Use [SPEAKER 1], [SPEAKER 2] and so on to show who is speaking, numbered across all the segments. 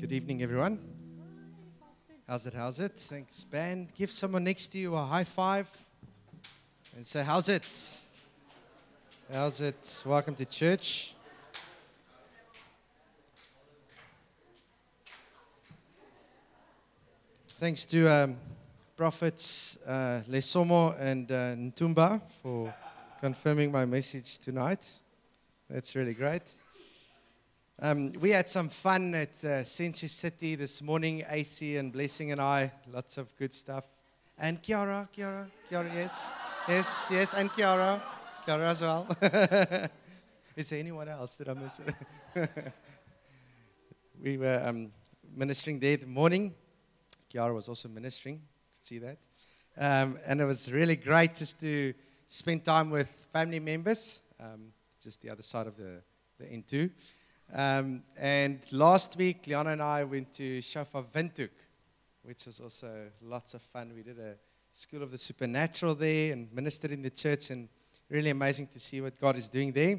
[SPEAKER 1] Good evening, everyone. How's it? How's it? Thanks, Ben. Give someone next to you a high five and say, how's it? How's it? Welcome to church. Thanks to Prophets Lesomo and Ntumba for confirming my message tonight. That's really great. We had some fun at Century City this morning, AC and Blessing and I. Lots of good stuff. And Kiara, yes, and Kiara as well. Is there anyone else that I missed? We were ministering there the morning. Kiara was also ministering. You could see that. And it was really great just to spend time with family members, just the other side of the N2. And last week, Liana and I went to Shofar Windhoek, which was also lots of fun. We did a School of the Supernatural there and ministered in the church, and really amazing to see what God is doing there.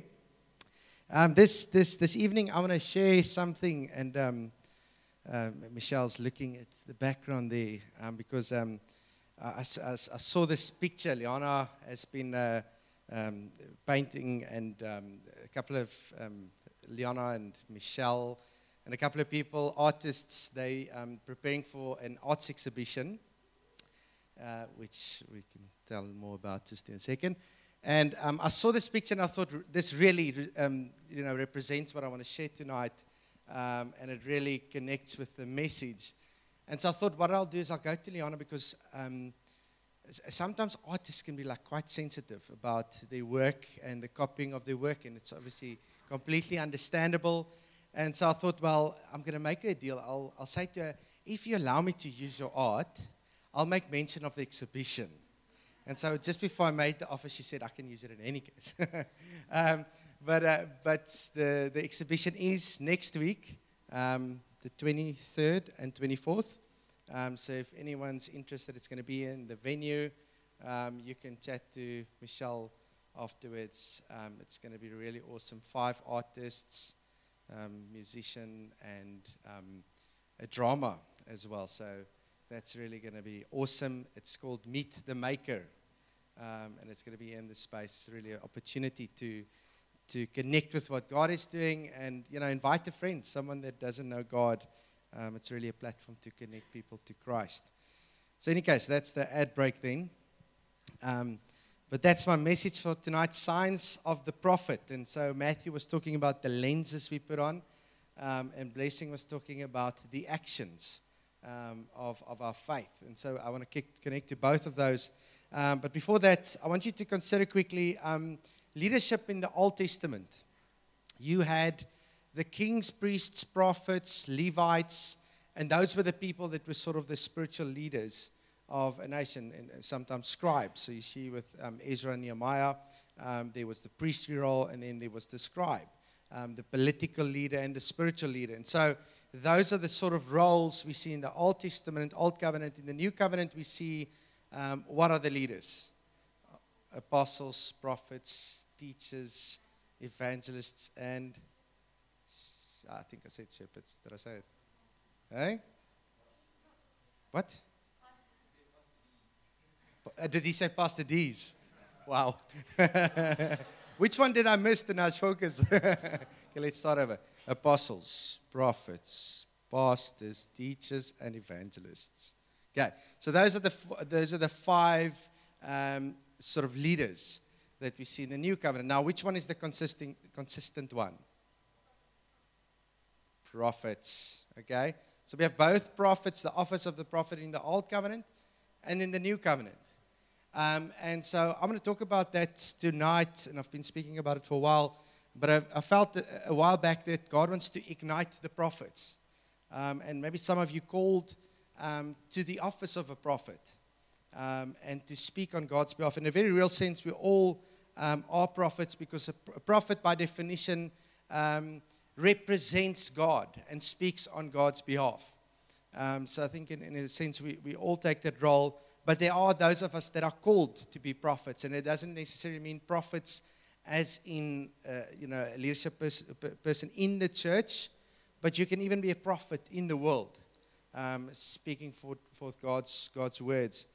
[SPEAKER 1] This evening, I want to share something, and Michelle's looking at the background there because I saw this picture. Liana has been painting, and a couple of Liana and Michelle and a couple of people, artists, they preparing for an arts exhibition, which we can tell more about just in a second. And I saw this picture and I thought this really, represents what I want to share tonight, and it really connects with the message. And so I thought what I'll do is I'll go to Liana because sometimes artists can be quite sensitive about their work and the copying of their work, and it's obviously completely understandable. And so I thought, well, I'm going to make a deal. I'll say to her, if you allow me to use your art, I'll make mention of the exhibition. And so just before I made the offer, she said, I can use it in any case. But the exhibition is next week, the 23rd and 24th. So if anyone's interested, it's going to be in the venue. You can chat to Michelle afterwards. It's going to be really awesome. 5 artists, musician, and a drama as well. So that's really going to be awesome. It's called Meet the Maker, and it's going to be in the space. It's really an opportunity to connect with what God is doing, and invite a friend, someone that doesn't know God. It's really a platform to connect people to Christ. So in any case, that's the ad break then. But that's my message for tonight, Signs of the Prophet. And so Matthew was talking about the lenses we put on, and Blessing was talking about the actions of our faith. And so I want to connect to both of those. But before that, I want you to consider quickly leadership in the Old Testament. You had the kings, priests, prophets, Levites, and those were the people that were sort of the spiritual leaders of a nation, and sometimes scribes. So you see with Ezra and Nehemiah, there was the priestly role, and then there was the scribe, the political leader and the spiritual leader. And so those are the sort of roles we see in the Old Testament, Old Covenant. In the New Covenant, we see what are the leaders? Apostles, prophets, teachers, evangelists, and I think I said shepherds. Did I say it? Hey? What? Did he say Pastor D's? Wow. Which one did I miss? The nudge focus. Okay, let's start over. Apostles, prophets, pastors, teachers, and evangelists. Okay, so those are the 5 sort of leaders that we see in the New Covenant. Now, which one is the consistent one? Prophets. Okay, so we have both prophets, the office of the prophet in the Old Covenant and in the New Covenant. And so I'm going to talk about that tonight, and I've been speaking about it for a while, but I felt a while back that God wants to ignite the prophets. And maybe some of you called to the office of a prophet, and to speak on God's behalf. In a very real sense, we all are prophets, because a prophet by definition represents God and speaks on God's behalf. So I think in a sense we all take that role. But there are those of us that are called to be prophets, and it doesn't necessarily mean prophets as in a leadership person in the church, but you can even be a prophet in the world, speaking forth God's words.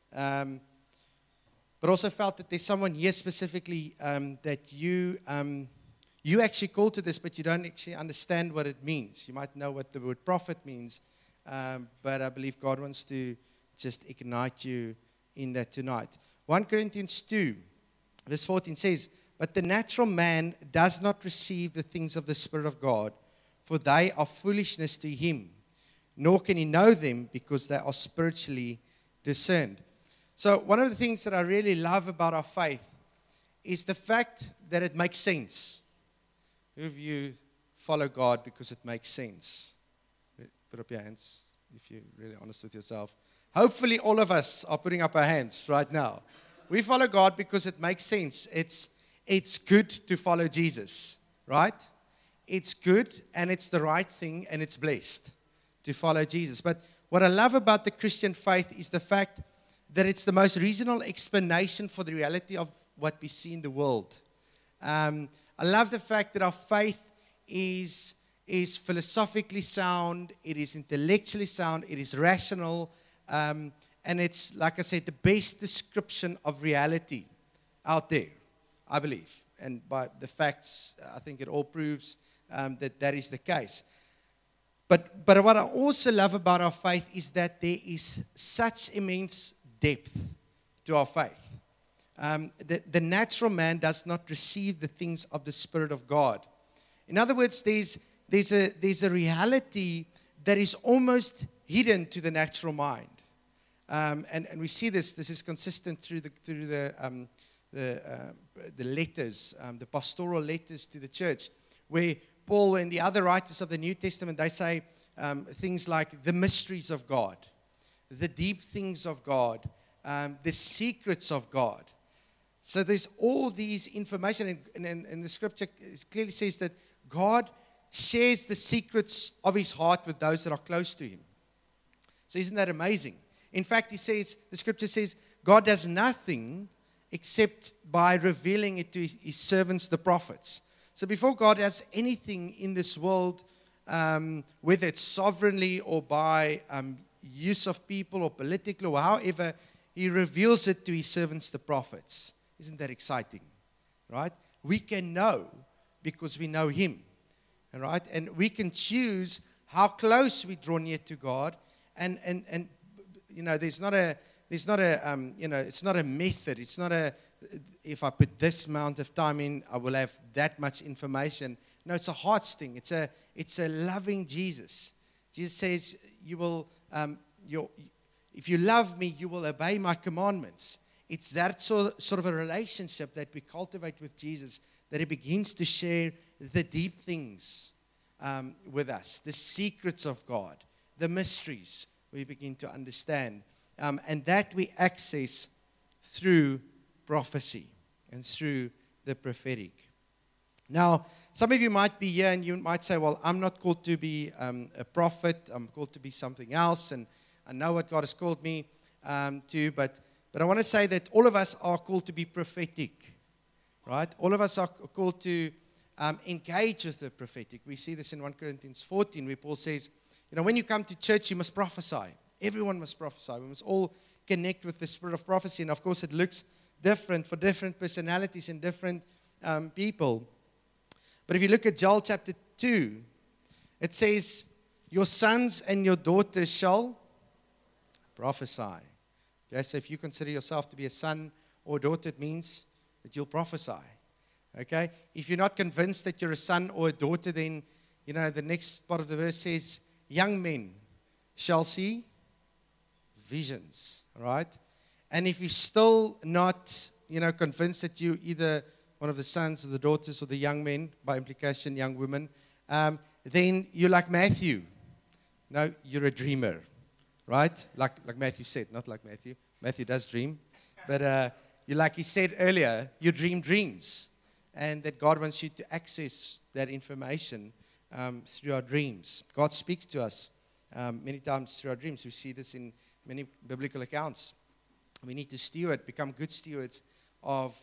[SPEAKER 1] But also felt that there's someone here specifically that you actually call to this, but you don't actually understand what it means. You might know what the word prophet means, but I believe God wants to just ignite you in that tonight. 1 Corinthians 2, verse 14 says, "But the natural man does not receive the things of the Spirit of God, for they are foolishness to him, nor can he know them because they are spiritually discerned." So one of the things that I really love about our faith is the fact that it makes sense. Who of you follow God because it makes sense? Put up your hands if you're really honest with yourself. Hopefully all of us are putting up our hands right now. We follow God because it makes sense. It's good to follow Jesus, right? It's good and it's the right thing and it's blessed to follow Jesus. But what I love about the Christian faith is the fact that it's the most reasonable explanation for the reality of what we see in the world. I love the fact that our faith is philosophically sound, it is intellectually sound, it is rational, and it's, like I said, the best description of reality out there, I believe. And by the facts, I think it all proves that is the case. But what I also love about our faith is that there is such immense depth to our faith. The natural man does not receive the things of the Spirit of God. In other words, there's a reality that is almost hidden to the natural mind. And we see this is consistent through the letters, the pastoral letters to the church, where Paul and the other writers of the New Testament, they say things like the mysteries of God, the deep things of God, the secrets of God. So there's all these information, and the scripture clearly says that God shares the secrets of his heart with those that are close to him. So isn't that amazing? In fact, the scripture says, God does nothing except by revealing it to his servants, the prophets. So before God does anything in this world, whether it's sovereignly or by use of people or politically or however, he reveals it to his servants, the prophets. Isn't that exciting? Right? We can know because we know him. All right? And we can choose how close we draw near to God. And you know, it's not a method. It's not if I put this amount of time in, I will have that much information. No, it's a hearts thing. It's a loving Jesus. Jesus says, if you love me, you will obey my commandments. It's that sort of a relationship that we cultivate with Jesus, that he begins to share the deep things with us, the secrets of God, the mysteries we begin to understand. And that we access through prophecy and through the prophetic. Now, some of you might be here and you might say, well, I'm not called to be a prophet. I'm called to be something else. And I know what God has called me to. But I want to say that all of us are called to be prophetic. Right? All of us are called to engage with the prophetic. We see this in 1 Corinthians 14 where Paul says, you know, when you come to church, you must prophesy. Everyone must prophesy. We must all connect with the spirit of prophecy. And of course, it looks different for different personalities and different people. But if you look at Joel chapter 2, it says, your sons and your daughters shall prophesy. Okay, so if you consider yourself to be a son or daughter, it means that you'll prophesy. Okay? If you're not convinced that you're a son or a daughter, then, you know, the next part of the verse says, young men shall see visions, right? And if you're still not, you know, convinced that you either one of the sons or the daughters or the young men, by implication, young women, then you're like Matthew. No, you're a dreamer, right? Like Matthew said, not like Matthew. Matthew does dream. But you, like he said earlier, you dream dreams. And that God wants you to access that information through our dreams. God speaks to us many times through our dreams. We see this in many biblical accounts. We need to become good stewards of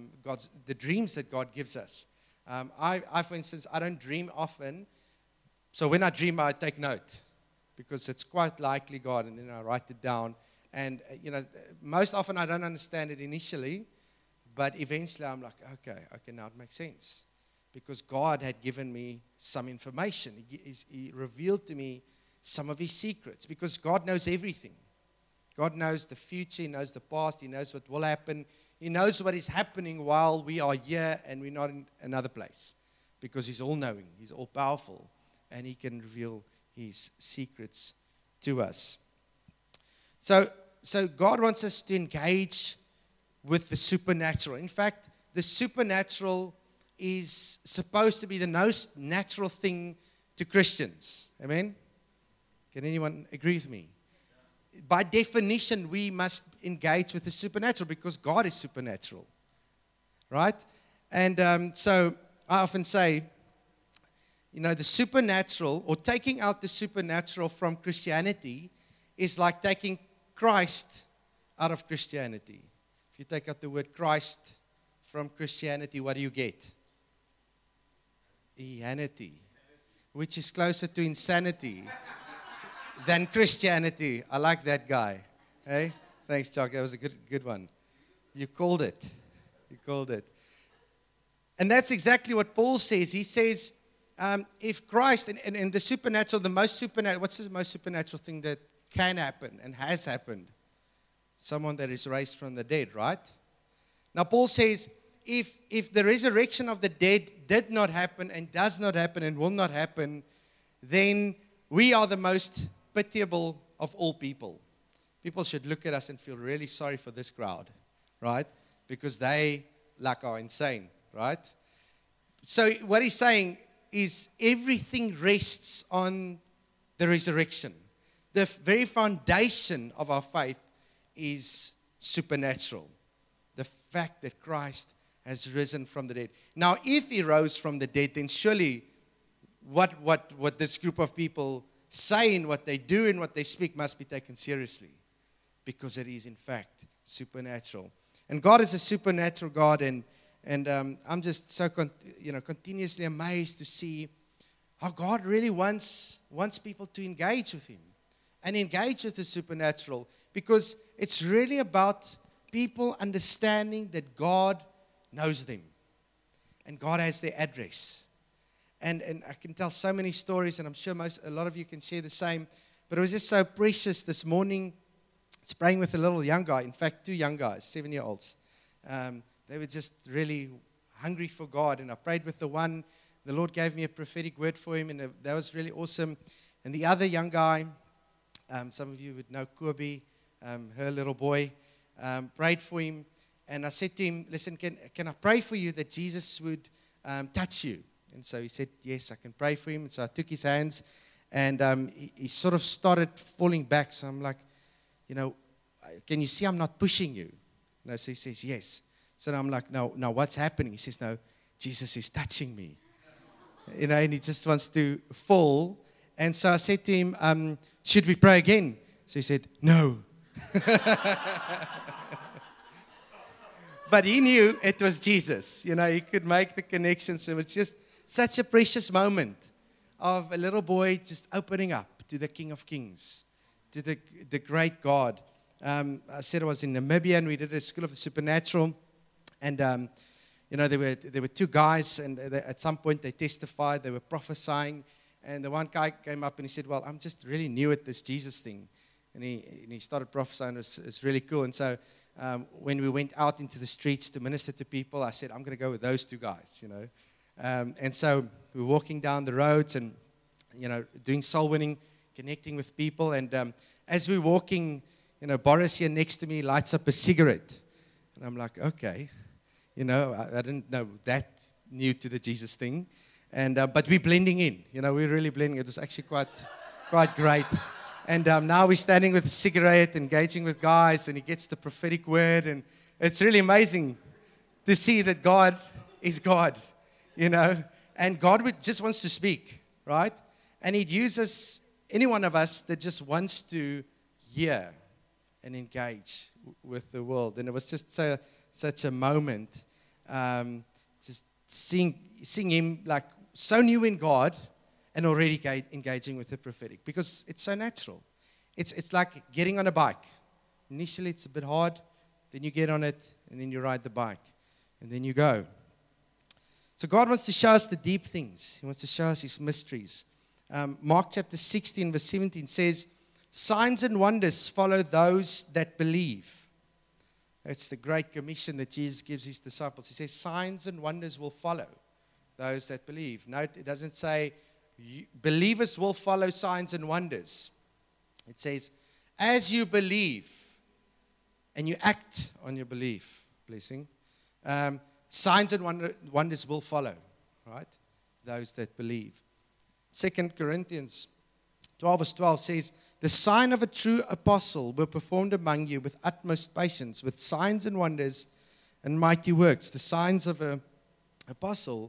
[SPEAKER 1] the dreams that God gives us. I, for instance, I don't dream often, So when I dream, I take note because it's quite likely God, and then I write it down. And, most often I don't understand it initially, but eventually I'm like, okay, now it makes sense. Because God had given me some information. He revealed to me some of His secrets, because God knows everything. God knows the future, He knows the past, He knows what will happen. He knows what is happening while we are here and we're not in another place. Because He's all-knowing, He's all-powerful, and He can reveal His secrets to us. So God wants us to engage with the supernatural. In fact, the supernatural is supposed to be the most natural thing to Christians. Amen? Can anyone agree with me? By definition, we must engage with the supernatural because God is supernatural. Right? And so I often say, the supernatural, or taking out the supernatural from Christianity, is like taking Christ out of Christianity. If you take out the word Christ from Christianity, what do you get? Ihanity, which is closer to insanity than Christianity. I like that guy. Hey, thanks, Chuck. That was a good one. You called it. And that's exactly what Paul says. He says, if Christ, and the supernatural, what's the most supernatural thing that can happen and has happened? Someone that is raised from the dead, right? Now, Paul says, if the resurrection of the dead did not happen and does not happen and will not happen, then we are the most pitiable of all people. People should look at us and feel really sorry for this crowd, right? Because they are insane, right? So what he's saying is everything rests on the resurrection. The very foundation of our faith is supernatural. The fact that Christ has risen from the dead. Now, if He rose from the dead, then surely what this group of people say and what they do and what they speak must be taken seriously, because it is in fact supernatural. And God is a supernatural God, and I'm just so continuously amazed to see how God really wants people to engage with Him and engage with the supernatural, because it's really about people understanding that God knows them and God has their address. And I can tell so many stories, and I'm sure a lot of you can share the same, but it was just so precious this morning. I was praying with a little young guy, in fact 2 young guys, 7-year-olds. They were just really hungry for God, and I prayed with the one. The Lord gave me a prophetic word for him, and that was really awesome. And the other young guy, some of you would know Kobe, her little boy, prayed for him. And I said to him, listen, can I pray for you that Jesus would touch you? And so he said, yes, I can pray for him. And so I took his hands, and he sort of started falling back. So I'm like, can you see I'm not pushing you? No, so he says, yes. So I'm like, no, what's happening? He says, no, Jesus is touching me. And he just wants to fall. And so I said to him, should we pray again? So he said, no. But he knew it was Jesus. He could make the connection. So it's just such a precious moment of a little boy just opening up to the King of Kings, to the great God. I said I was in Namibia, and we did a School of the Supernatural. And, there were 2 guys, and at some point they testified, they were prophesying. And the one guy came up and he said, well, I'm just really new at this Jesus thing. And he started prophesying. It's really cool. And so when we went out into the streets to minister to people, I said, I'm going to go with those 2 guys, And so we were walking down the roads and, doing soul winning, connecting with people. And as we're walking, Boris here next to me lights up a cigarette. And I'm like, okay. I didn't know that new to the Jesus thing. And but we're blending in. We're really blending. It was actually quite great. And now we're standing with a cigarette, engaging with guys, and he gets the prophetic word. And it's really amazing to see that God is God, And God just wants to speak, right? And He'd use any one of us that just wants to hear and engage with the world. And it was just such a moment, just seeing him like so new in God and already engaging with the prophetic because it's so natural. It's like getting on a bike. Initially, it's a bit hard. Then you get on it, and then you ride the bike. And then you go. So God wants to show us the deep things. He wants to show us His mysteries. Mark chapter 16, verse 17 says, signs and wonders follow those that believe. That's the great commission that Jesus gives His disciples. He says, signs and wonders will follow those that believe. Note, it doesn't say, believers will follow signs and wonders. It says, as you believe and you act on your belief, blessing, signs and wonders will follow, right? Those that believe. 2 Corinthians 12 verse 12 says, the sign of a true apostle were performed among you with utmost patience, with signs and wonders and mighty works. The signs of an apostle,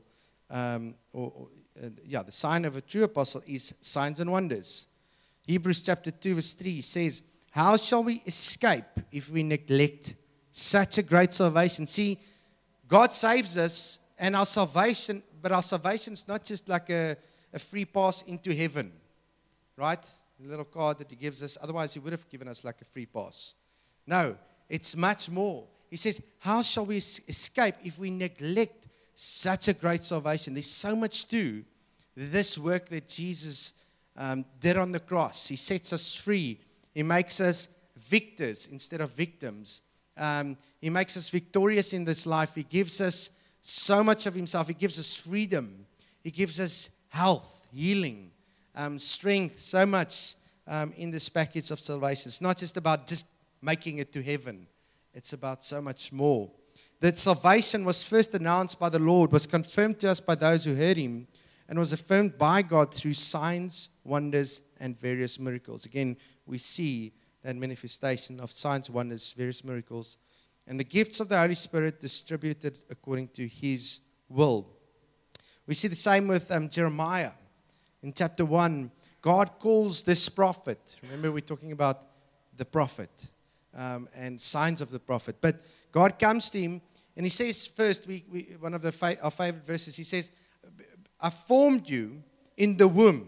[SPEAKER 1] the sign of a true apostle is signs and wonders. Hebrews chapter 2 verse 3 says, how shall we escape if we neglect such a great salvation? See, God saves us and our salvation, but our salvation is not just like a free pass into heaven, right? A little card that He gives us. Otherwise, He would have given us like a free pass. No, it's much more. He says, how shall we escape if we neglect such a great salvation? There's so much to this work that Jesus did on the cross. He sets us free. He makes us victors instead of victims. He makes us victorious in this life. He gives us so much of Himself. He gives us freedom. He gives us health, healing, strength, so much in this package of salvation. It's not just about just making it to heaven. It's about so much more. That salvation was first announced by the Lord, was confirmed to us by those who heard Him, and was affirmed by God through signs, wonders, and various miracles. Again, we see that manifestation of signs, wonders, various miracles, and the gifts of the Holy Spirit distributed according to His will. We see the same with Jeremiah. In chapter 1, God calls this prophet. Remember, we're talking about the prophet and signs of the prophet. But God comes to him, and He says first, one of our favorite verses, He says, I formed you in the womb.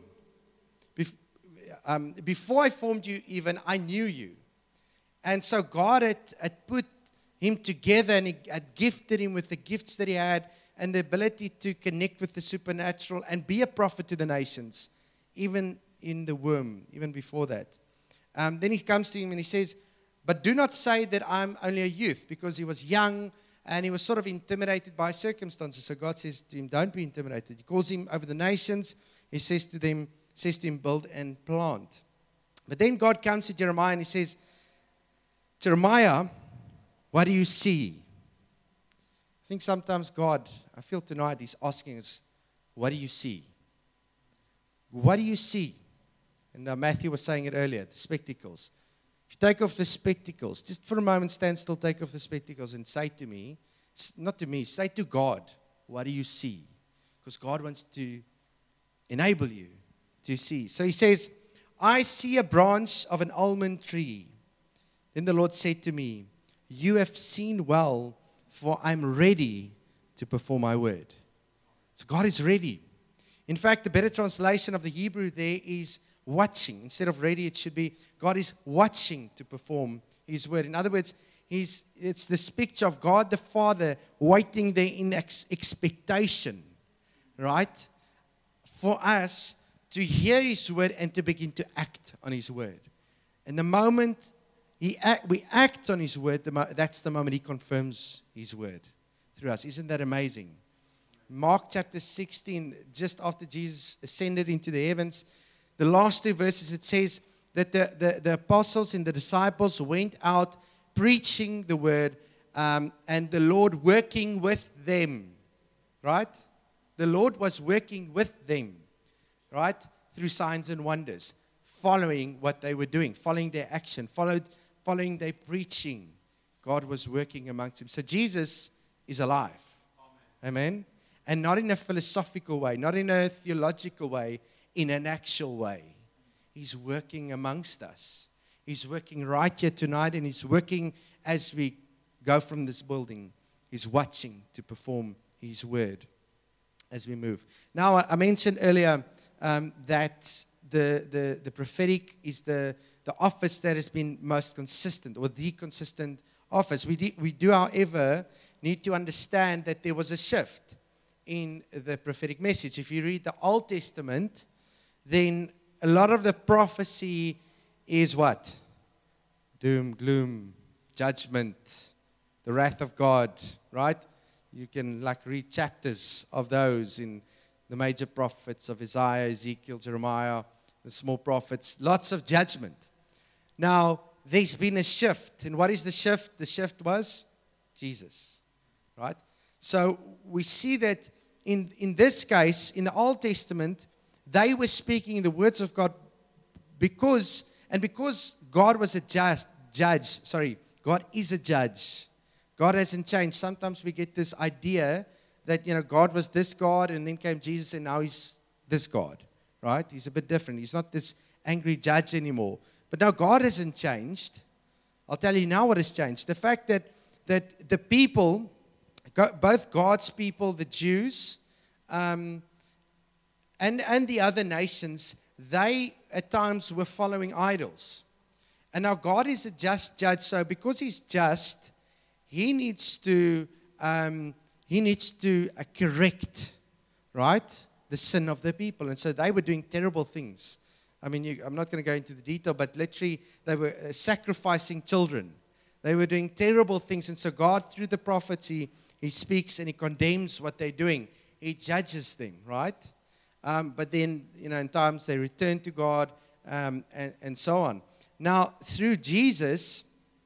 [SPEAKER 1] Before I formed you even, I knew you. And so God had put him together, and He had gifted him with the gifts that he had and the ability to connect with the supernatural and be a prophet to the nations, even in the womb, even before that. Then He comes to him and He says, but do not say that I'm only a youth, because he was young and he was sort of intimidated by circumstances. So God says to him, don't be intimidated. He calls him over the nations. He says to him, build and plant. But then God comes to Jeremiah and He says, Jeremiah, what do you see? I think sometimes God, I feel tonight He's asking us, what do you see? What do you see? And Matthew was saying it earlier, the spectacles. If you take off the spectacles, just for a moment stand still, take off the spectacles and say to me, not to me, say to God, what do you see? Because God wants to enable you to see. So He says, I see a branch of an almond tree. Then the Lord said to me, you have seen well, for I'm ready to perform my word. So God is ready. In fact, the better translation of the Hebrew there is watching. Instead of ready, it should be God is watching to perform His word. In other words, it's this picture of God the Father waiting there in expectation, right? For us to hear His word and to begin to act on His word. And the moment we act on His word, that's the moment He confirms His word through us. Isn't that amazing? Mark chapter 16, just after Jesus ascended into the heavens, the last two verses, it says that the apostles and the disciples went out preaching the word, and the Lord working with them, right? The Lord was working with them, right? Through signs and wonders, following what they were doing, following their action, following their preaching. God was working amongst them. So Jesus is alive. Amen. And not in a philosophical way, not in a theological way, in an actual way. He's working amongst us. He's working right here tonight, and He's working as we go from this building. He's watching to perform His word as we move. Now, I mentioned earlier that the prophetic is the office that has been most consistent, or the consistent office. We do, however, need to understand that there was a shift in the prophetic message. If you read the Old Testament, then a lot of the prophecy is what? Doom, gloom, judgment, the wrath of God, right? You can read chapters of those in the major prophets of Isaiah, Ezekiel, Jeremiah, the small prophets, lots of judgment. Now, there's been a shift. And what is the shift? The shift was Jesus, right? So we see that in this case, in the Old Testament, they were speaking the words of God because God was a God is a judge. God hasn't changed. Sometimes we get this idea that, God was this God and then came Jesus and now he's this God, right? He's a bit different. He's not this angry judge anymore. But now God hasn't changed. I'll tell you now what has changed. The fact that the people, both God's people, the Jews, and the other nations, they at times were following idols. And now God is a just judge. So because he's just, he needs to correct, right, the sin of the people. And so they were doing terrible things. I mean, I'm not going to go into the detail, but literally they were sacrificing children. They were doing terrible things. And so God, through the prophets, he speaks and he condemns what they're doing. He judges them, right? But then, in times they return to God and so on. Now, through Jesus'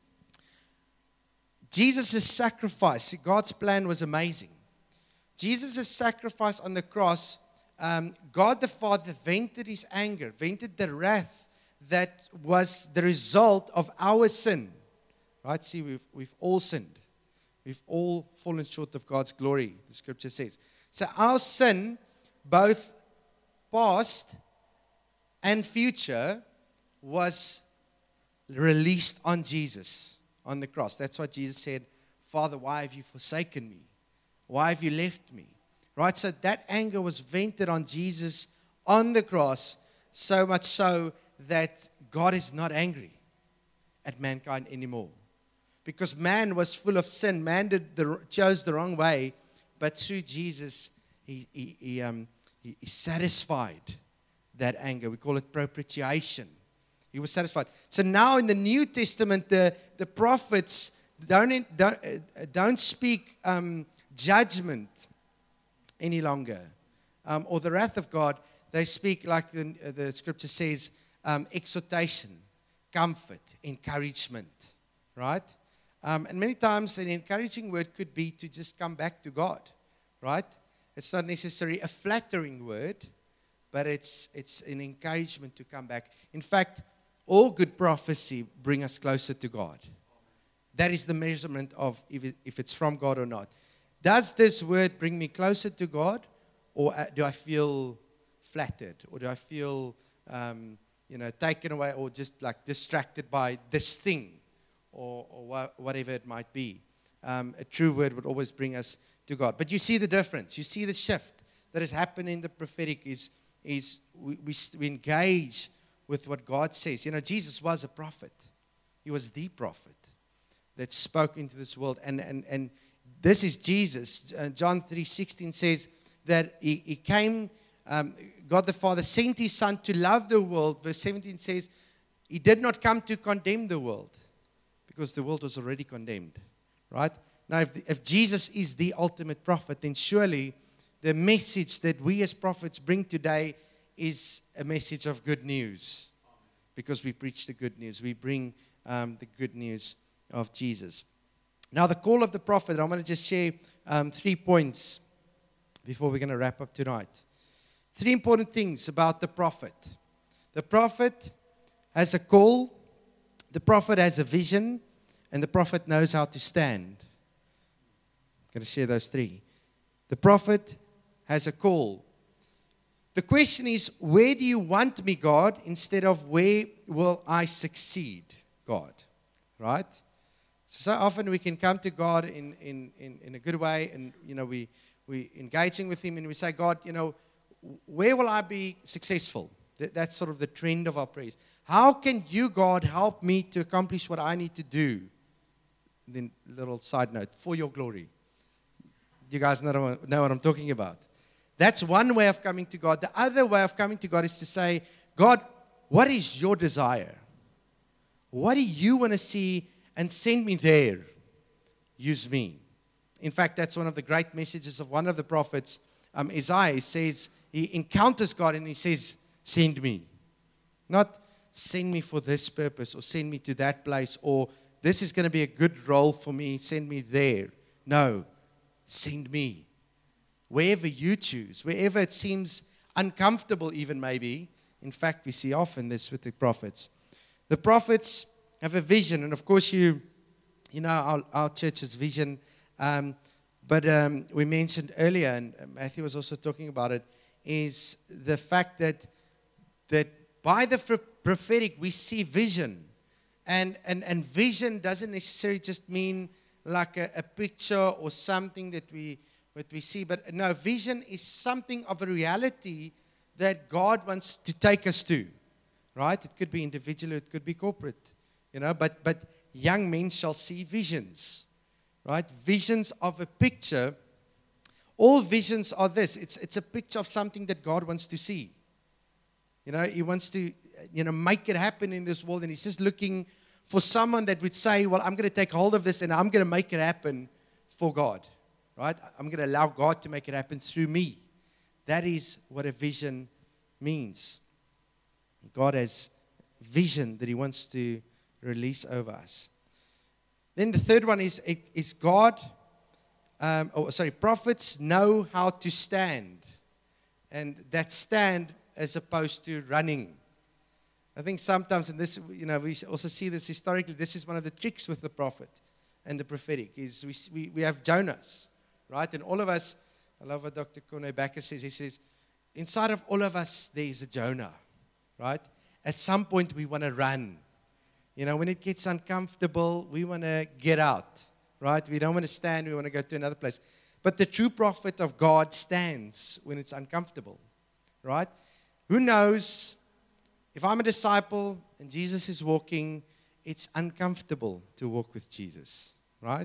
[SPEAKER 1] sacrifice, God's plan was amazing. Jesus' sacrifice on the cross, God the Father vented his anger, vented the wrath that was the result of our sin. Right? See, we've all sinned. We've all fallen short of God's glory, the scripture says. So our sin, both past and future, was released on Jesus on the cross. That's what Jesus said, Father, why have you forsaken me? Why have you left me? Right? So that anger was vented on Jesus on the cross, so much so that God is not angry at mankind anymore. Because man was full of sin. Man chose the wrong way. But through Jesus, he satisfied that anger. We call it propitiation. He was satisfied. So now in the New Testament, the prophets don't speak judgment any longer, or the wrath of God. They speak, like the scripture says, exhortation, comfort, encouragement, right? And many times an encouraging word could be to just come back to God, right? It's not necessarily a flattering word, but it's an encouragement to come back. In fact, all good prophecy bring us closer to God. That is the measurement of if it's from God or not. Does this word bring me closer to God, or do I feel flattered, or do I feel taken away, or just like distracted by this thing, or whatever it might be? A true word would always bring us to God. But you see the difference. You see the shift that has happened in the prophetic is we engage with what God says. Jesus was a prophet. He was the prophet that spoke into this world. And this is Jesus. John 3:16 says that he came, God the Father sent his Son to love the world. Verse 17 says, he did not come to condemn the world, because the world was already condemned. Right? Now, if Jesus is the ultimate prophet, then surely the message that we as prophets bring today is a message of good news. Because we preach the good news. We bring the good news of Jesus. Now, the call of the prophet, I'm going to just share 3 points before we're going to wrap up tonight. 3 important things about the prophet. The prophet has a call, the prophet has a vision, and the prophet knows how to stand. I'm going to share those 3. The prophet has a call. The question is, where do you want me, God, instead of where will I succeed, God? Right? So often we can come to God in a good way, and we engaging with Him, and we say, God, where will I be successful? That's sort of the trend of our prayers. How can you, God, help me to accomplish what I need to do? Then, little side note, for your glory. You guys know what I'm talking about. That's one way of coming to God. The other way of coming to God is to say, God, what is your desire? What do you want to see? And send me there. Use me. In fact, that's one of the great messages of one of the prophets, Isaiah. He says, he encounters God and he says, send me. Not send me for this purpose or send me to that place or this is going to be a good role for me, send me there. No, send me. Wherever you choose, wherever it seems uncomfortable even maybe. In fact, we see often this with the prophets. The prophets have a vision, and of course you know our church's vision. But we mentioned earlier, and Matthew was also talking about it, is the fact that by the prophetic we see vision. And vision doesn't necessarily just mean like a picture or something that we see. But no, vision is something of a reality that God wants to take us to. Right? It could be individual, it could be corporate. But young men shall see visions. Right? Visions of a picture. All visions are this. It's a picture of something that God wants to see. He wants to, make it happen in this world. And he's just looking for someone that would say, well, I'm going to take hold of this and I'm going to make it happen for God. Right? I'm going to allow God to make it happen through me. That is what a vision means. God has vision that he wants to release over us. Then the third one is prophets know how to stand. And that stand as opposed to running. I think sometimes, and this, we also see this historically, this is one of the tricks with the prophet and the prophetic, is we have Jonas, right? And all of us, I love what Dr. Corne Bakker says, he says, inside of all of us, there is a Jonah, right? At some point, we want to run. When it gets uncomfortable, we want to get out, right? We don't want to stand, we want to go to another place. But the true prophet of God stands when it's uncomfortable, right? Who knows, if I'm a disciple and Jesus is walking, it's uncomfortable to walk with Jesus, right?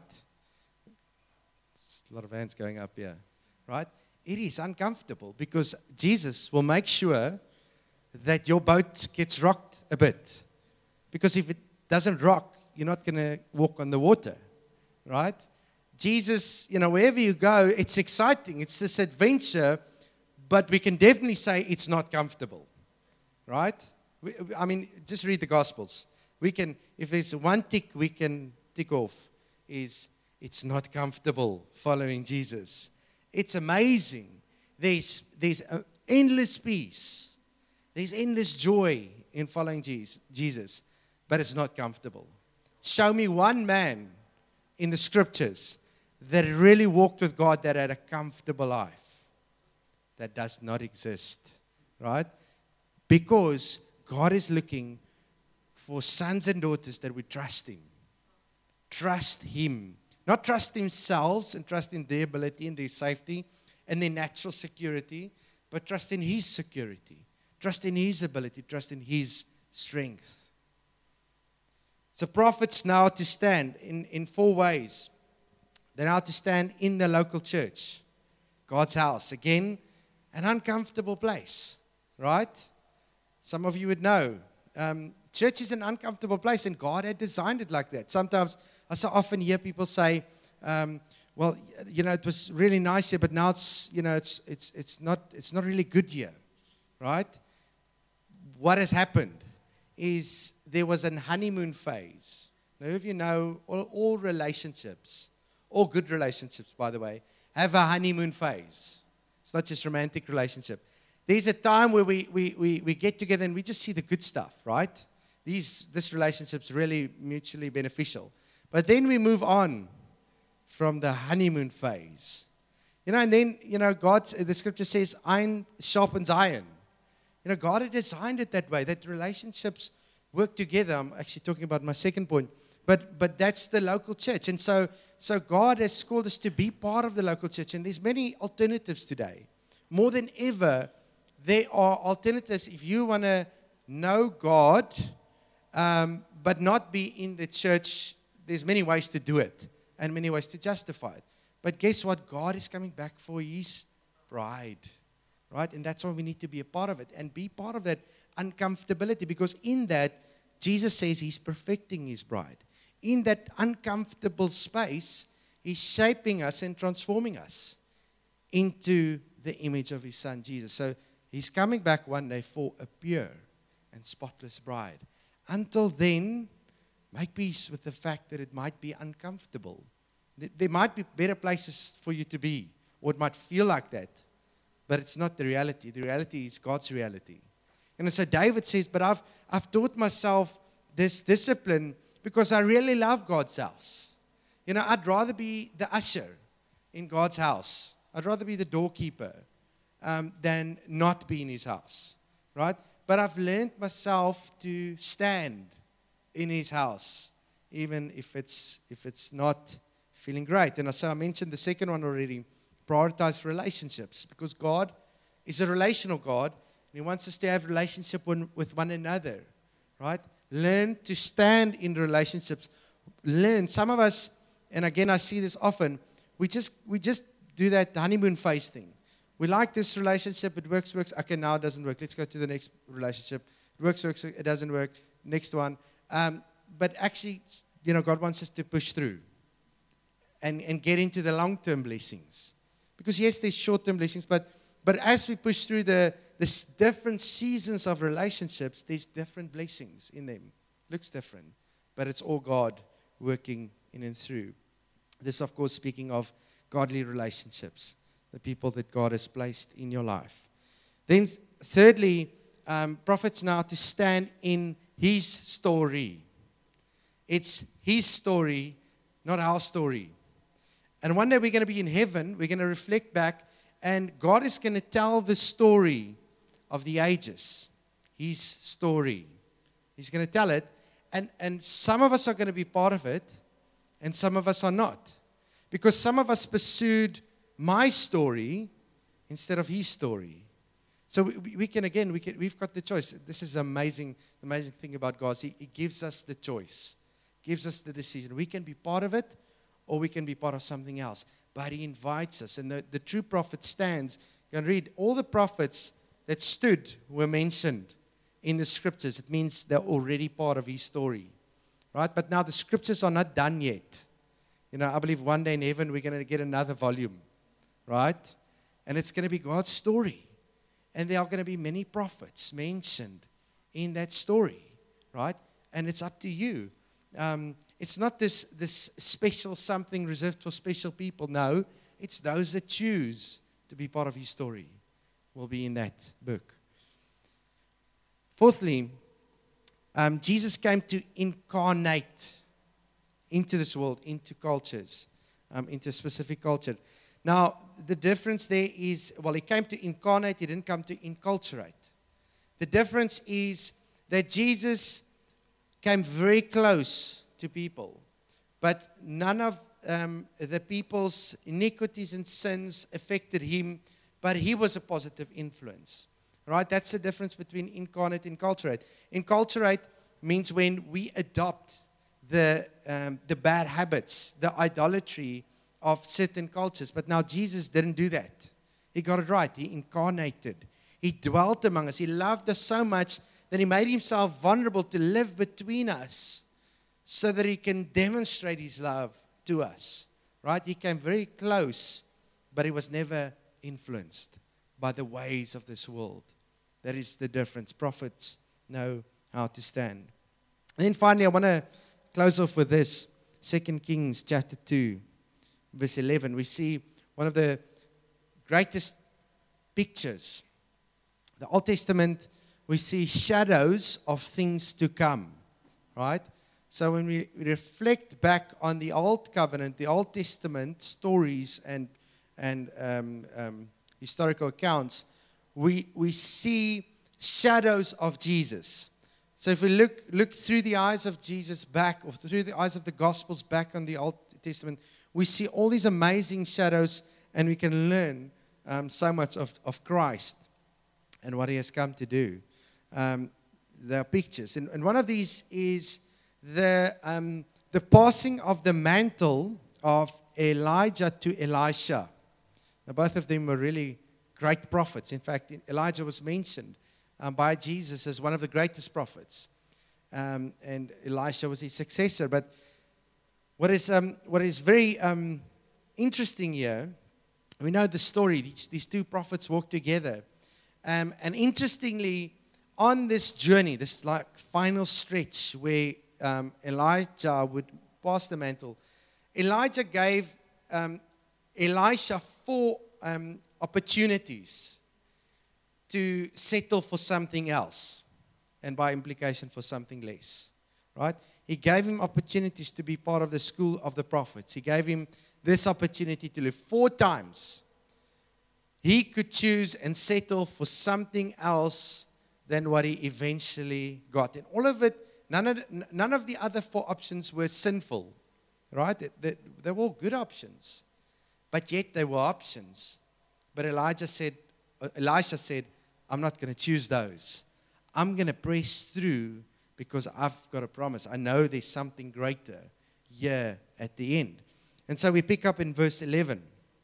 [SPEAKER 1] It's a lot of hands going up here, right? It is uncomfortable because Jesus will make sure that your boat gets rocked a bit. Because if it doesn't rock, you're not going to walk on the water, right? Jesus, wherever you go, it's exciting. It's this adventure, but we can definitely say it's not comfortable, right? Just read the Gospels. We can, if there's one tick we can tick off, is it's not comfortable following Jesus. It's amazing. There's endless peace. There's endless joy in following Jesus, but it's not comfortable. Show me one man in the scriptures that really walked with God that had a comfortable life. That does not exist, right? Because God is looking for sons and daughters that would trust Him. Trust Him. Not trust themselves and trust in their ability and their safety and their natural security, but trust in His security. Trust in His ability. Trust in His strength. So prophets know how to stand in 4 ways. They know how to stand in the local church, God's house. Again, an uncomfortable place, right? Some of you would know. Church is an uncomfortable place, and God had designed it like that. Sometimes, I so often hear people say, it was really nice here, but now it's not really good here, right? What has happened is there was an honeymoon phase. Now, if you know, all relationships, all good relationships, by the way, have a honeymoon phase. It's not just romantic relationship. There's a time where we get together and we just see the good stuff, right? This relationship's really mutually beneficial. But then we move on from the honeymoon phase. And then, the scripture says, iron sharpens iron. God had designed it that way, that relationships work together. I'm actually talking about my second point. But that's the local church. And so God has called us to be part of the local church. And there's many alternatives today. More than ever, there are alternatives. If you want to know God, but not be in the church, there's many ways to do it and many ways to justify it. But guess what? God is coming back for His bride, right? And that's why we need to be a part of it and be part of that uncomfortability, because in that, Jesus says He's perfecting His bride. In that uncomfortable space, He's shaping us and transforming us into the image of His Son, Jesus. So He's coming back one day for a pure and spotless bride. Until then, make peace with the fact that it might be uncomfortable. There might be better places for you to be, or it might feel like that, but it's not the reality. The reality is God's reality. And so David says, but I've taught myself this discipline because I really love God's house. I'd rather be the usher in God's house. I'd rather be the doorkeeper than not be in His house, right? But I've learned myself to stand in His house, even if it's not feeling great. And so I mentioned the second one already, prioritize relationships, because God is a relational God, and He wants us to have relationship with one another, right? Learn to stand in relationships. Learn. Some of us, and again I see this often, we just do that honeymoon phase thing. We like this relationship, it works. Okay, now it doesn't work. Let's go to the next relationship. It works, it doesn't work. Next one. But actually, God wants us to push through and get into the long-term blessings. Because yes, there's short-term blessings, but as we push through the different seasons of relationships, there's different blessings in them. Looks different, but it's all God working in and through. This, of course, speaking of godly relationships, the people that God has placed in your life. Then, thirdly, prophets now to stand in His story. It's His story, not our story. And one day we're going to be in heaven, we're going to reflect back, and God is going to tell the story of the ages. His story. He's going to tell it, and some of us are going to be part of it, and some of us are not. Because some of us pursued my story instead of His story. So we've got the choice. This is amazing thing about God. He gives us the choice, gives us the decision. We can be part of it, or we can be part of something else. But He invites us, and the true prophet stands. You can read all the prophets that stood were mentioned in the scriptures. It means they're already part of His story, right? But now the scriptures are not done yet. I believe one day in heaven we're going to get another volume, right? And it's going to be God's story. And there are going to be many prophets mentioned in that story, right? And it's up to you. It's not this special something reserved for special people. No, it's those that choose to be part of His story will be in that book. Fourthly, Jesus came to incarnate into this world, into cultures, into a specific culture. Now, the difference there is, He came to incarnate, He didn't come to inculturate. The difference is that Jesus came very close to people, but none of the people's iniquities and sins affected Him, but He was a positive influence. Right? That's the difference between incarnate and inculturate. Inculturate means when we adopt the bad habits, the idolatry of certain cultures. But now Jesus didn't do that. He got it right. He incarnated. He dwelt among us. He loved us so much that He made Himself vulnerable to live between us so that He can demonstrate His love to us. Right? He came very close, but He was never influenced by the ways of this world. That is the difference. Prophets know how to stand. And then finally, I want to close off with this. 2 Kings chapter 2, verse 11. We see one of the greatest pictures. The Old Testament, we see shadows of things to come. Right? So when we reflect back on the Old Covenant, the Old Testament stories and historical accounts, we see shadows of Jesus. So if we look through the eyes of Jesus back, or through the eyes of the Gospels back on the Old Testament, we see all these amazing shadows, and we can learn so much of Christ. and what he has come to do. There are pictures. And one of these is the passing of the mantle of Elijah to Elisha. Now, both of them were really great prophets. In fact, Elijah was mentioned by Jesus as one of the greatest prophets. And Elisha was his successor. But what is very interesting here, we know the story. These two prophets walked together. And interestingly, on this journey, this like final stretch where Elijah would pass the mantle, Elijah gave Elisha 4 opportunities to settle for something else, and by implication for something less, right? He gave him opportunities to be part of the school of the prophets. He gave him this opportunity to live 4 times. He could choose and settle for something else than what he eventually got. And all of it, none of the other 4 options were sinful, right? They were all good options, but yet they were options. But Elisha said, I'm not going to choose those. I'm going to press through because I've got a promise. I know there's something greater here at the end. And so we pick up in verse 11.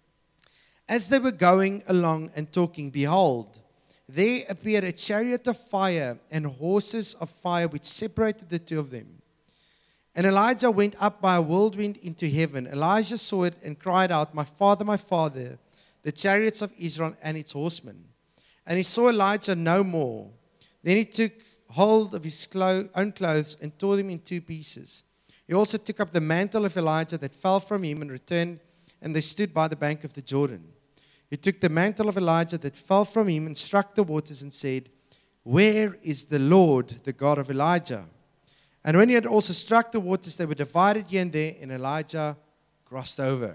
[SPEAKER 1] As they were going along and talking, behold, there appeared a chariot of fire and horses of fire which separated the 2 of them. And Elijah went up by a whirlwind into heaven. Elijah saw it and cried out, my father, the chariots of Israel and its horsemen. And he saw Elijah no more. Then he took hold of his own clothes and tore them in 2 pieces. He also took up the mantle of Elijah that fell from him and returned, and they stood by the bank of the Jordan. He took the mantle of Elijah that fell from him and struck the waters and said, where is the Lord, the God of Elijah? And when he had also struck the waters, they were divided here and there, and Elijah crossed over.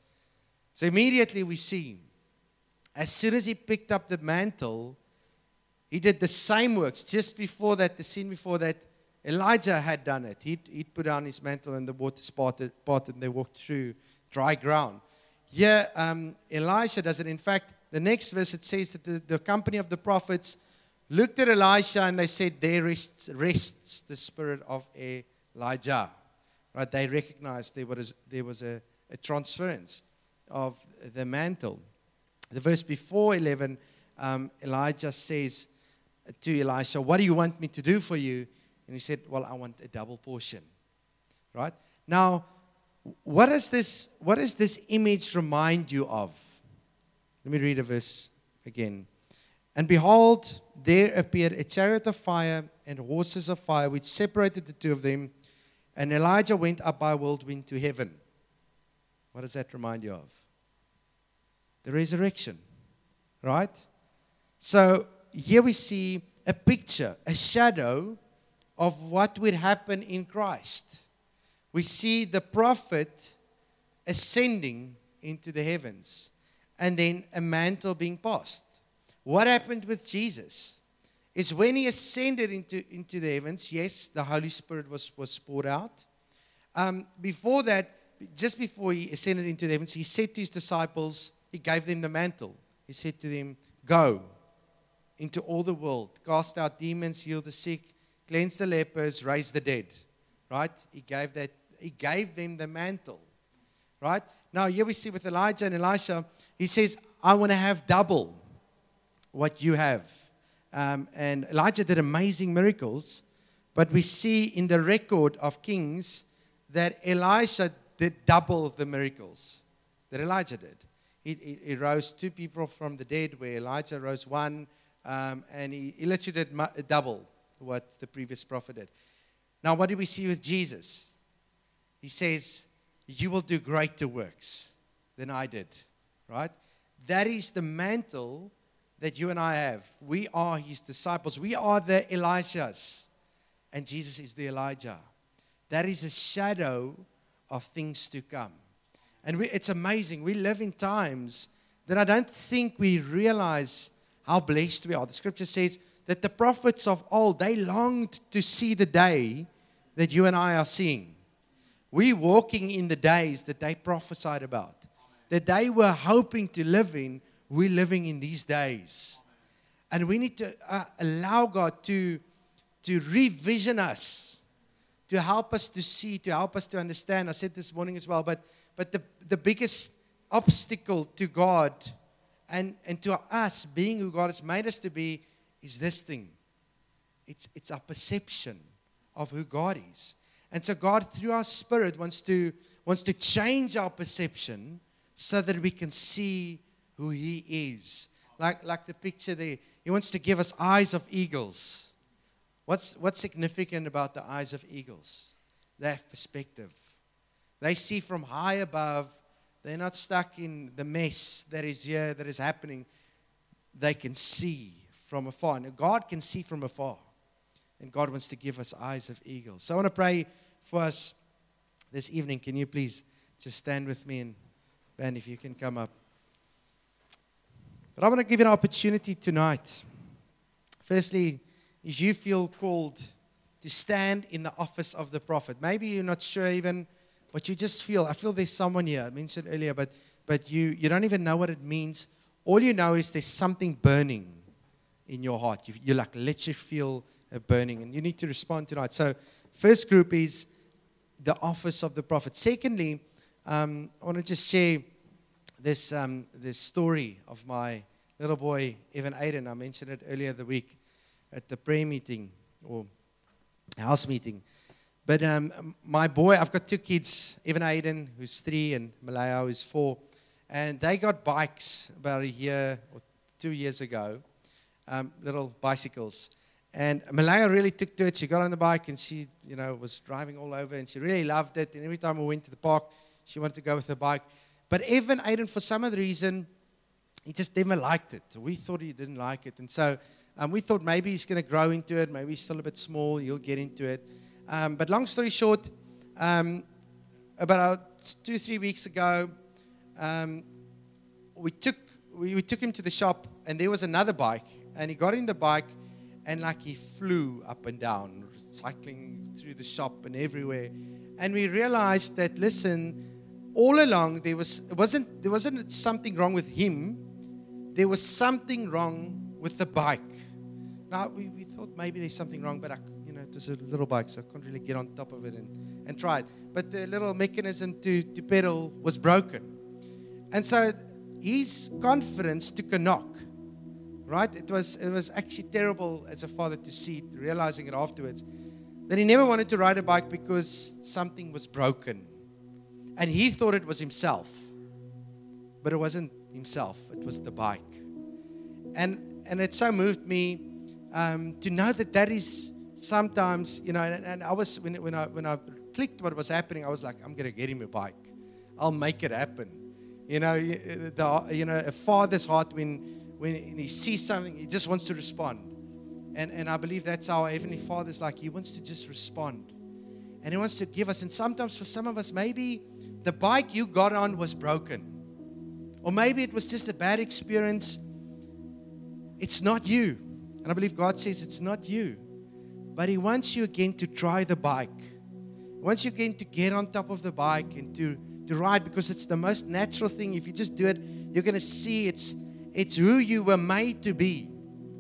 [SPEAKER 1] So immediately we see, as soon as he picked up the mantle, he did the same works. Just before that, the scene before that, Elijah had done it. He'd put down his mantle and the waters parted and they walked through dry ground. Here, Elisha does it. In fact, the next verse, it says that the company of the prophets looked at Elisha and they said, there rests the spirit of Elijah. Right? They recognized there was a transference of the mantle. The verse before 11, Elijah says to Elisha, what do you want me to do for you? And he said, well, I want a double portion. Right? Now, what does this image remind you of? Let me read a verse again. And behold, there appeared a chariot of fire and horses of fire, which separated the 2 of them. And Elijah went up by a whirlwind to heaven. What does that remind you of? The resurrection. Right? So here we see a picture, a shadow of what would happen in Christ. We see the prophet ascending into the heavens and then a mantle being passed. What happened with Jesus is when he ascended into the heavens, yes, the Holy Spirit was poured out. Before that, just before he ascended into the heavens, he said to his disciples, he gave them the mantle. He said to them, go into all the world, cast out demons, heal the sick, cleanse the lepers, raise the dead. Right? He gave them the mantle. Right? Now here we see with Elijah and Elisha, he says, I want to have double what you have. And Elijah did amazing miracles, but we see in the record of Kings that Elisha did double the miracles that Elijah did. He rose 2 people from the dead, where Elijah rose 1, and he literally did double what the previous prophet did. Now, what do we see with Jesus? He says, you will do greater works than I did, right? That is the mantle that you and I have. We are his disciples. We are the Elishas, and Jesus is the Elijah. That is a shadow of things to come. And it's amazing. We live in times that I don't think we realize how blessed we are. The scripture says that the prophets of old, they longed to see the day that you and I are seeing. We're walking in the days that they prophesied about, that they were hoping to live in. We're living in these days. And we need to allow God to revision us, to help us to see, to help us to understand. I said this morning as well, but the biggest obstacle to God and to us being who God has made us to be is this thing. It's our perception of who God is. And so God, through our Spirit, wants to change our perception so that we can see who He is. Like the picture there, He wants to give us eyes of eagles. What's significant about the eyes of eagles? They have perspective. They see from high above. They're not stuck in the mess that is here, that is happening. They can see from afar. And God can see from afar. And God wants to give us eyes of eagles. So I want to pray for us this evening. Can you please just stand with me? And Ben, if you can come up. But I want to give you an opportunity tonight. Firstly, if you feel called to stand in the office of the prophet. Maybe you're not sure even, but you just feel, I feel there's someone here. I mentioned earlier, but you don't even know what it means. All you know is there's something burning in your heart. You like literally feel a burning, and you need to respond tonight. So first group is the office of the prophet. Secondly, I want to just share this story of my little boy, Evan Aiden. I mentioned it earlier the week at the prayer meeting or house meeting. But my boy, I've got two kids, Evan Aiden, who's 3, and Malaya, who's 4. And they got bikes about a year or 2 years ago, little bicycles. And Malaya really took to it. She got on the bike and she, was driving all over, and she really loved it. And every time we went to the park, she wanted to go with her bike. But Evan Aiden, for some other reason, he just never liked it. We thought he didn't like it. And so we thought maybe he's going to grow into it. Maybe he's still a bit small. He'll get into it. But long story short, about 2-3 weeks ago, we took him to the shop, and there was another bike. And he got in the bike, and like he flew up and down, cycling through the shop and everywhere. And we realized that, listen, all along there wasn't something wrong with him. There was something wrong with the bike. Now, we thought maybe there's something wrong, but it was a little bike, so I couldn't really get on top of it and try it. But the little mechanism to pedal was broken. And so his confidence took a knock, right? It was actually terrible as a father to see it, realizing it afterwards, that he never wanted to ride a bike because something was broken. And he thought it was himself. But it wasn't himself, it was the bike. And it so moved me to know that is sometimes, and I was, when I clicked what was happening, I was like, I'm going to get him a bike. I'll make it happen. A father's heart, when he sees something, he just wants to respond. And I believe that's how our Heavenly Father's like. He wants to just respond. And He wants to give us. And sometimes for some of us, maybe the bike you got on was broken. Or maybe it was just a bad experience. It's not you. And I believe God says it's not you. But He wants you again to try the bike. He wants you again to get on top of the bike and to ride, because it's the most natural thing. If you just do it, you're going to see it's who you were made to be.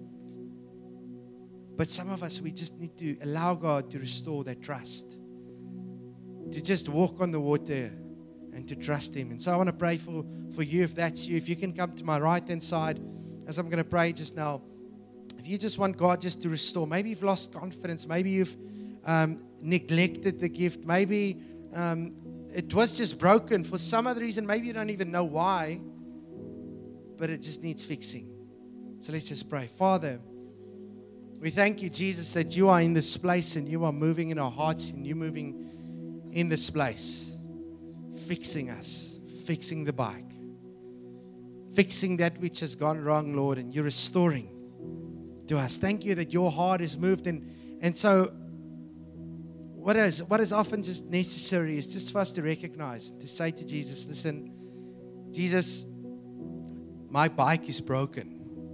[SPEAKER 1] But some of us, we just need to allow God to restore that trust. To just walk on the water and to trust Him. And so I want to pray for you, if that's you. If you can come to my right-hand side as I'm going to pray just now. If you just want God just to restore. Maybe you've lost confidence. Maybe you've neglected the gift. Maybe it was just broken for some other reason. Maybe you don't even know why. But it just needs fixing. So let's just pray. Father, we thank you, Jesus, that you are in this place and you are moving in our hearts and you're moving in this place. Fixing us, fixing the bike, fixing that which has gone wrong, Lord, and you're restoring to us. Thank you that your heart is moved. And so what is often just necessary is just for us to recognize, to say to Jesus, listen, Jesus, my bike is broken.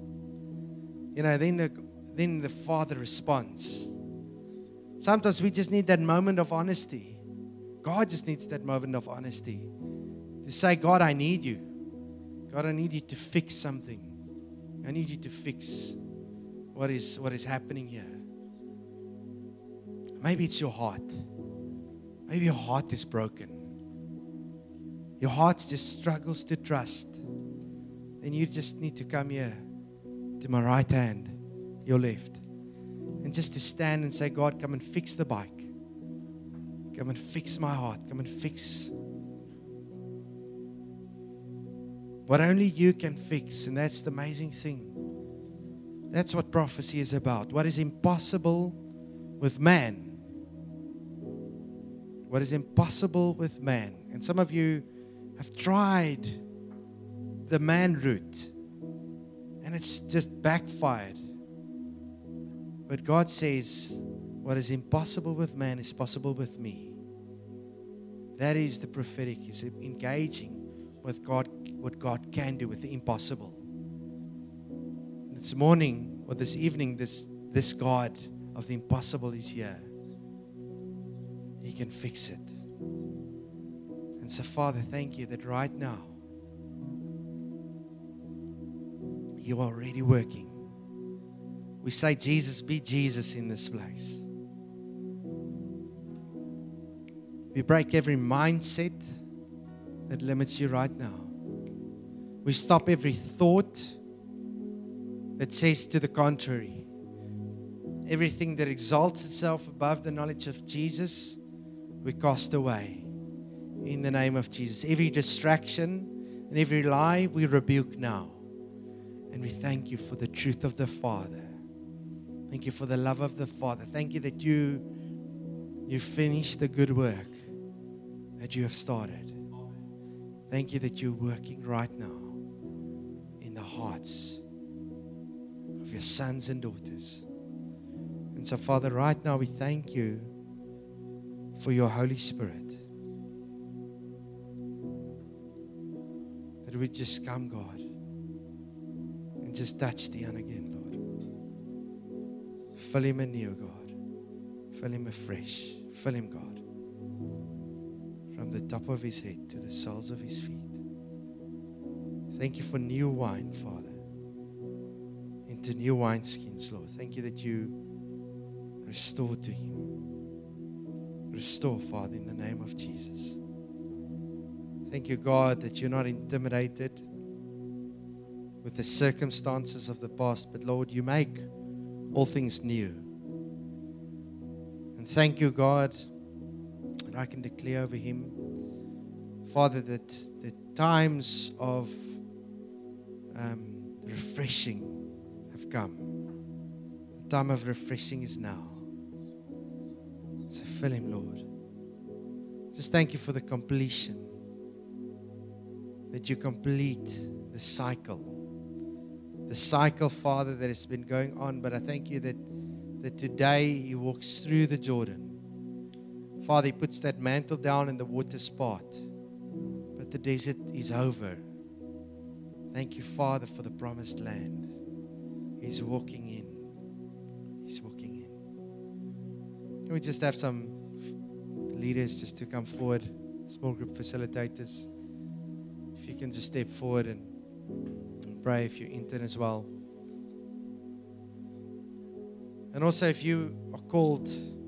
[SPEAKER 1] Then the Father responds. Sometimes we just need that moment of honesty. God just needs that moment of honesty. To say, God, I need you. God, I need you to fix something. I need you to fix. what is happening here. Maybe it's your heart. Maybe your heart is broken. Your heart just struggles to trust. Then you just need to come here to my right hand, your left. And just to stand and say, God, come and fix the bike. Come and fix my heart. Come and fix what only you can fix. And that's the amazing thing. That's what prophecy is about. What is impossible with man. What is impossible with man. And some of you have tried the man route. And it's just backfired. But God says, what is impossible with man is possible with me. That is the prophetic, is engaging with God, what God can do with the impossible. This morning or this evening, this God of the impossible is here. He can fix it. And so, Father, thank you that right now, you are already working. We say, Jesus, be Jesus in this place. We break every mindset that limits you right now. We stop every thought that says to the contrary. Everything that exalts itself above the knowledge of Jesus, we cast away in the name of Jesus. Every distraction and every lie, we rebuke now. And we thank you for the truth of the Father. Thank you for the love of the Father. Thank you that you finished the good work that you have started. Thank you that you're working right now in the hearts of your sons and daughters. And so, Father, right now we thank you for your Holy Spirit. That we just come, God, and just touch Dion again, Lord. Fill him anew, God. Fill him afresh. Fill him, God. From the top of his head to the soles of his feet. Thank you for new wine, Father. Into new wineskins, Lord. Thank you that you restore to him. Restore, Father, in the name of Jesus. Thank you, God, that you're not intimidated with the circumstances of the past, but Lord, you make all things new. And thank you, God, that I can declare over him, Father, that the times of refreshing have come. The time of refreshing is now. So fill him, Lord. Just thank you for the completion. That you complete the cycle. The cycle, Father, that has been going on. But I thank you that today he walks through the Jordan. Father, he puts that mantle down and the waters part. But the desert is over. Thank you, Father, for the promised land. He's walking in. He's walking in. Can we just have some leaders just to come forward? Small group facilitators. If you can just step forward and pray if you're intern as well. And also if you are called,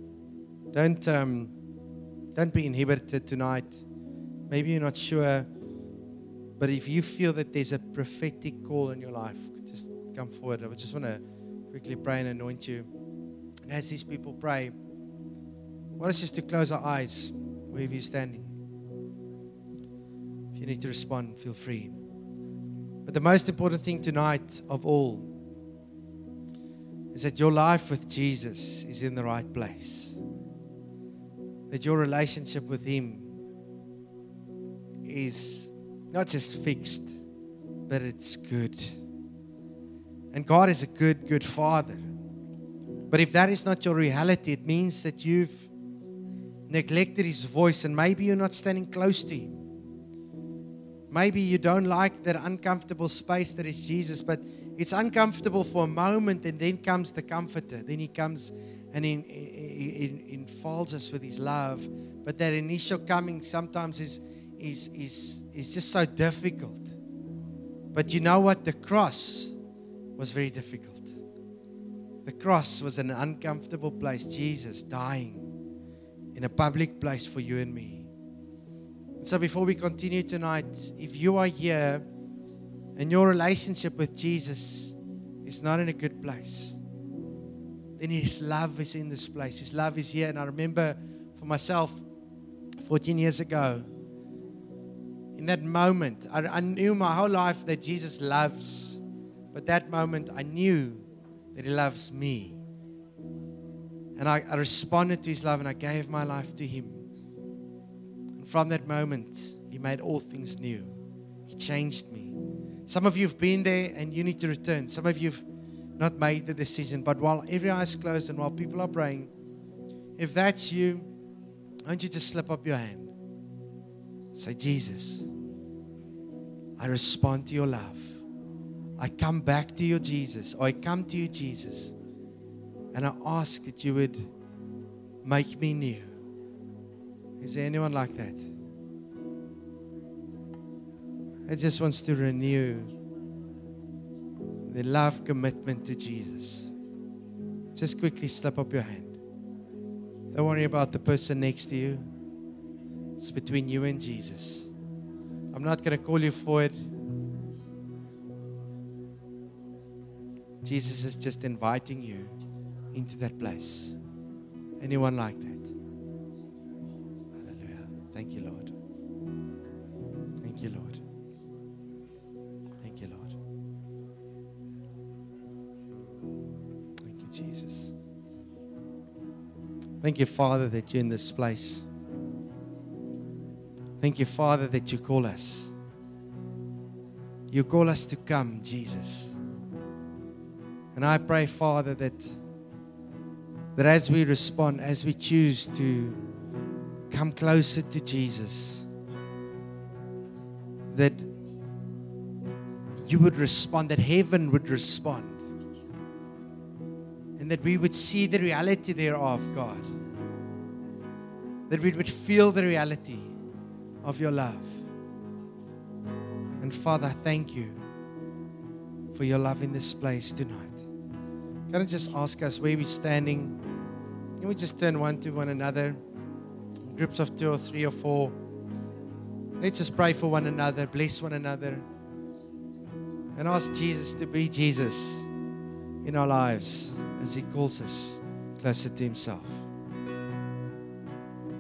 [SPEAKER 1] don't be inhibited tonight. Maybe you're not sure, but if you feel that there's a prophetic call in your life, just come forward. I just want to quickly pray and anoint you. And as these people pray, I want us just to close our eyes wherever you're standing. If you need to respond, feel free. But the most important thing tonight of all is that your life with Jesus is in the right place. That your relationship with Him is not just fixed, but it's good. And God is a good, good Father. But if that is not your reality, it means that you've neglected His voice and maybe you're not standing close to Him. Maybe you don't like that uncomfortable space that is Jesus, but it's uncomfortable for a moment and then comes the Comforter. Then He comes and He enfolds us with His love. But that initial coming sometimes is just so difficult. But you know what? The cross was very difficult. The cross was an uncomfortable place. Jesus dying in a public place for you and me. So before we continue tonight, if you are here and your relationship with Jesus is not in a good place, then His love is in this place. His love is here. And I remember for myself, 14 years ago, in that moment, I knew my whole life that Jesus loves. But that moment, I knew that He loves me. And I responded to His love and I gave my life to Him. And from that moment, He made all things new. He changed me. Some of you have been there and you need to return. Some of you have not made the decision. But while every eye is closed and while people are praying, if that's you, why don't you just slip up your hand? Say, Jesus, I respond to your love. I come back to you, Jesus. Or I come to you, Jesus. And I ask that you would make me new. Is there anyone like that? That just wants to renew their love commitment to Jesus. Just quickly slip up your hand. Don't worry about the person next to you. It's between you and Jesus. I'm not going to call you forward. Jesus is just inviting you into that place. Anyone like that? Hallelujah. Thank you, Lord. Thank you, Lord. Thank you, Lord. Thank you, Jesus. Thank you, Father, that you're in this place. Thank you, Father, that you call us. You call us to come, Jesus. And I pray, Father, that as we respond, as we choose to come closer to Jesus, that you would respond, that heaven would respond, and that we would see the reality thereof, God. That we would feel the reality of your love. And Father, thank you for your love in this place tonight. Can I just ask us where we're standing? Can we just turn one to one another? Groups of 2 or 3 or 4. Let's just pray for one another, bless one another, and ask Jesus to be Jesus in our lives as He calls us closer to Himself.